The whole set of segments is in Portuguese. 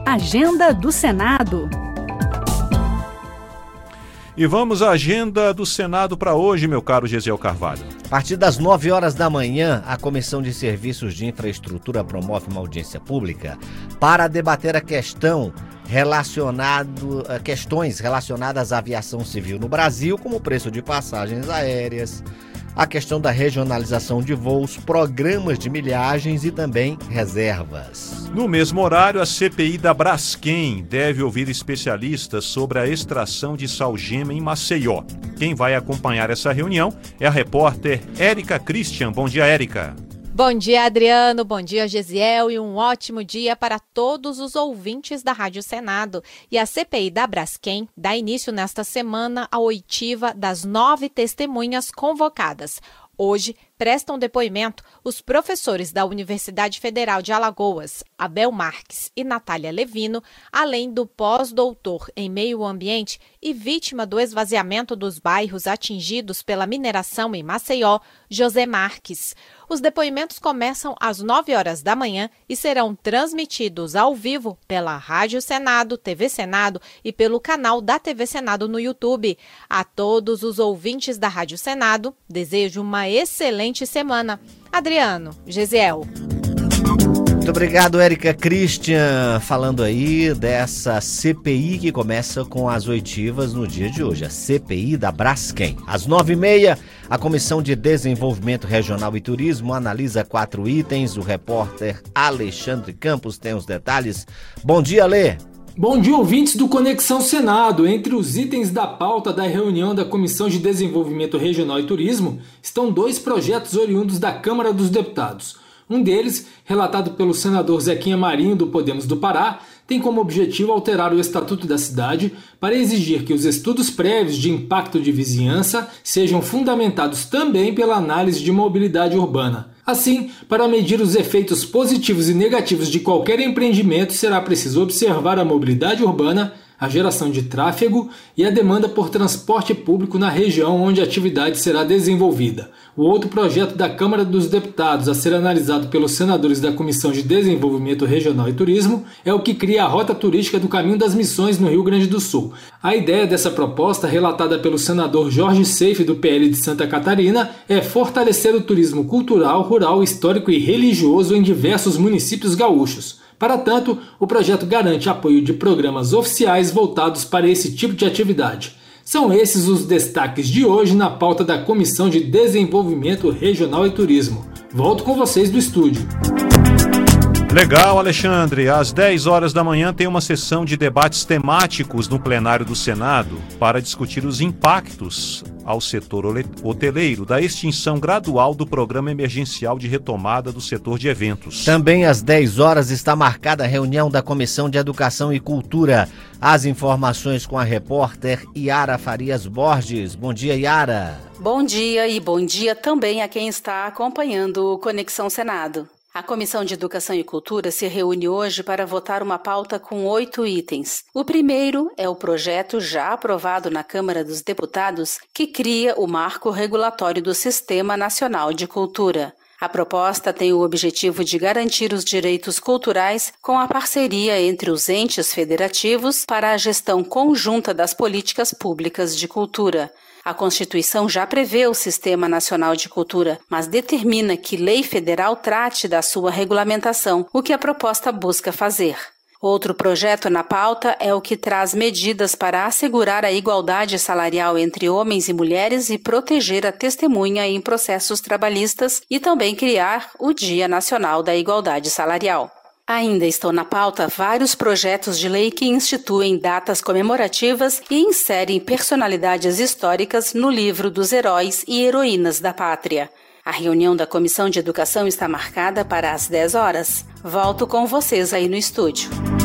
Agenda do Senado. E vamos à agenda do Senado para hoje, meu caro Gesiel Carvalho. A partir das 9 horas da manhã, a Comissão de Serviços de Infraestrutura promove uma audiência pública para debater questões relacionadas à aviação civil no Brasil, como o preço de passagens aéreas, a questão da regionalização de voos, programas de milhagens e também reservas. No mesmo horário, a CPI da Braskem deve ouvir especialistas sobre a extração de salgema em Maceió. Quem vai acompanhar essa reunião é a repórter Érica Christian. Bom dia, Érica. Bom dia, Adriano. Bom dia, Gesiel. E um ótimo dia para todos os ouvintes da Rádio Senado. E a CPI da Braskem dá início nesta semana à oitiva das 9 testemunhas convocadas. Hoje, prestam depoimento os professores da Universidade Federal de Alagoas, Abel Marques e Natália Levino, além do pós-doutor em meio ambiente e vítima do esvaziamento dos bairros atingidos pela mineração em Maceió, José Marques. Os depoimentos começam às 9 horas da manhã e serão transmitidos ao vivo pela Rádio Senado, TV Senado e pelo canal da TV Senado no YouTube. A todos os ouvintes da Rádio Senado, desejo uma excelente semana. Adriano, Gesiel. Muito obrigado, Érica Christian, falando aí dessa CPI que começa com as oitivas no dia de hoje, a CPI da Braskem. Às 9h30, a Comissão de Desenvolvimento Regional e Turismo analisa 4 itens. O repórter Alexandre Campos tem os detalhes. Bom dia, Alê. Bom dia, ouvintes do Conexão Senado. Entre os itens da pauta da reunião da Comissão de Desenvolvimento Regional e Turismo estão 2 projetos oriundos da Câmara dos Deputados. Um deles, relatado pelo senador Zequinha Marinho, do Podemos do Pará, tem como objetivo alterar o Estatuto da Cidade para exigir que os estudos prévios de impacto de vizinhança sejam fundamentados também pela análise de mobilidade urbana. Assim, para medir os efeitos positivos e negativos de qualquer empreendimento, será preciso observar a mobilidade urbana, a geração de tráfego e a demanda por transporte público na região onde a atividade será desenvolvida. O outro projeto da Câmara dos Deputados a ser analisado pelos senadores da Comissão de Desenvolvimento Regional e Turismo é o que cria a Rota Turística do Caminho das Missões no Rio Grande do Sul. A ideia dessa proposta, relatada pelo senador Jorge Seife, do PL de Santa Catarina, é fortalecer o turismo cultural, rural, histórico e religioso em diversos municípios gaúchos. Para tanto, o projeto garante apoio de programas oficiais voltados para esse tipo de atividade. São esses os destaques de hoje na pauta da Comissão de Desenvolvimento Regional e Turismo. Volto com vocês do estúdio. Legal, Alexandre. Às 10 horas da manhã tem uma sessão de debates temáticos no plenário do Senado para discutir os impactos ao setor hoteleiro da extinção gradual do Programa Emergencial de Retomada do Setor de Eventos. Também às 10 horas está marcada a reunião da Comissão de Educação e Cultura. As informações com a repórter Yara Farias Borges. Bom dia, Yara. Bom dia e bom dia também a quem está acompanhando o Conexão Senado. A Comissão de Educação e Cultura se reúne hoje para votar uma pauta com 8 itens. O primeiro é o projeto já aprovado na Câmara dos Deputados que cria o marco regulatório do Sistema Nacional de Cultura. A proposta tem o objetivo de garantir os direitos culturais com a parceria entre os entes federativos para a gestão conjunta das políticas públicas de cultura. A Constituição já prevê o Sistema Nacional de Cultura, mas determina que lei federal trate da sua regulamentação, o que a proposta busca fazer. Outro projeto na pauta é o que traz medidas para assegurar a igualdade salarial entre homens e mulheres e proteger a testemunha em processos trabalhistas e também criar o Dia Nacional da Igualdade Salarial. Ainda estão na pauta vários projetos de lei que instituem datas comemorativas e inserem personalidades históricas no livro dos heróis e heroínas da pátria. A reunião da Comissão de Educação está marcada para as 10 horas. Volto com vocês aí no estúdio.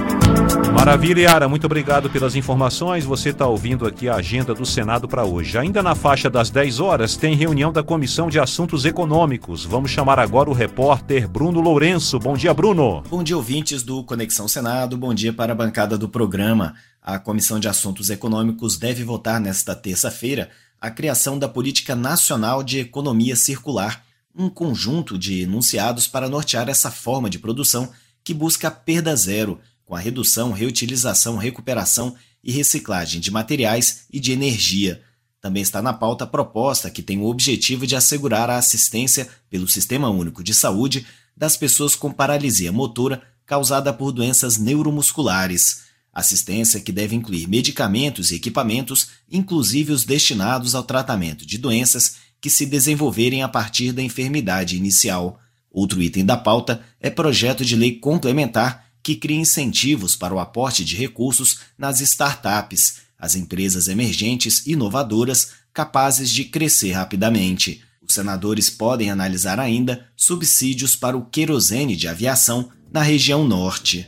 Maravilha, Yara. Muito obrigado pelas informações. Você está ouvindo aqui a agenda do Senado para hoje. Ainda na faixa das 10 horas, tem reunião da Comissão de Assuntos Econômicos. Vamos chamar agora o repórter Bruno Lourenço. Bom dia, Bruno. Bom dia, ouvintes do Conexão Senado. Bom dia para a bancada do programa. A Comissão de Assuntos Econômicos deve votar nesta terça-feira a criação da Política Nacional de Economia Circular, um conjunto de enunciados para nortear essa forma de produção que busca a perda zero, com a redução, reutilização, recuperação e reciclagem de materiais e de energia. Também está na pauta a proposta que tem o objetivo de assegurar a assistência pelo Sistema Único de Saúde das pessoas com paralisia motora causada por doenças neuromusculares. Assistência que deve incluir medicamentos e equipamentos, inclusive os destinados ao tratamento de doenças que se desenvolverem a partir da enfermidade inicial. Outro item da pauta é projeto de lei complementar que cria incentivos para o aporte de recursos nas startups, as empresas emergentes inovadoras capazes de crescer rapidamente. Os senadores podem analisar ainda subsídios para o querosene de aviação na região norte.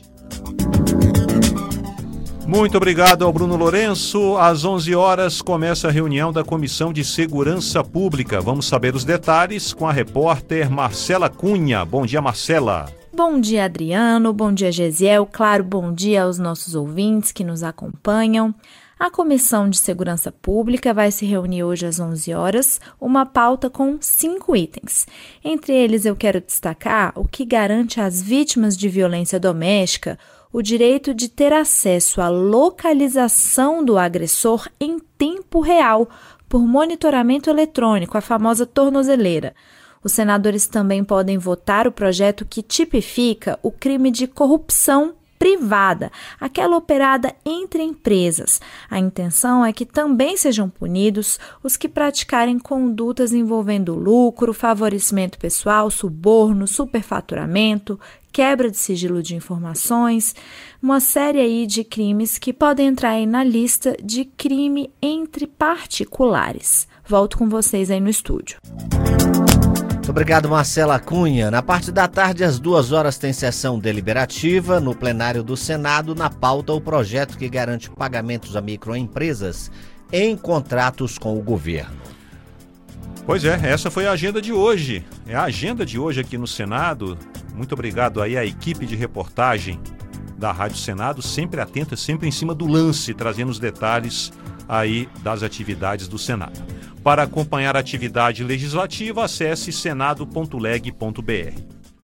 Muito obrigado ao Bruno Lourenço. Às 11 horas começa a reunião da Comissão de Segurança Pública. Vamos saber os detalhes com a repórter Marcela Cunha. Bom dia, Marcela. Bom dia, Adriano. Bom dia, Gesiel. Claro, bom dia aos nossos ouvintes que nos acompanham. A Comissão de Segurança Pública vai se reunir hoje às 11 horas, uma pauta com 5 itens. Entre eles, eu quero destacar o que garante às vítimas de violência doméstica o direito de ter acesso à localização do agressor em tempo real, por monitoramento eletrônico, a famosa tornozeleira. Os senadores também podem votar o projeto que tipifica o crime de corrupção privada, aquela operada entre empresas. A intenção é que também sejam punidos os que praticarem condutas envolvendo lucro, favorecimento pessoal, suborno, superfaturamento, quebra de sigilo de informações, uma série aí de crimes que podem entrar aí na lista de crime entre particulares. Volto com vocês aí no estúdio. Muito obrigado, Marcela Cunha. Na parte da tarde, às 2 horas, tem sessão deliberativa no plenário do Senado. Na pauta, o projeto que garante pagamentos a microempresas em contratos com o governo. Pois é, essa foi a agenda de hoje. É a agenda de hoje aqui no Senado. Muito obrigado aí à equipe de reportagem da Rádio Senado, sempre atenta, sempre em cima do lance, trazendo os detalhes aí das atividades do Senado. Para acompanhar a atividade legislativa, acesse senado.leg.br.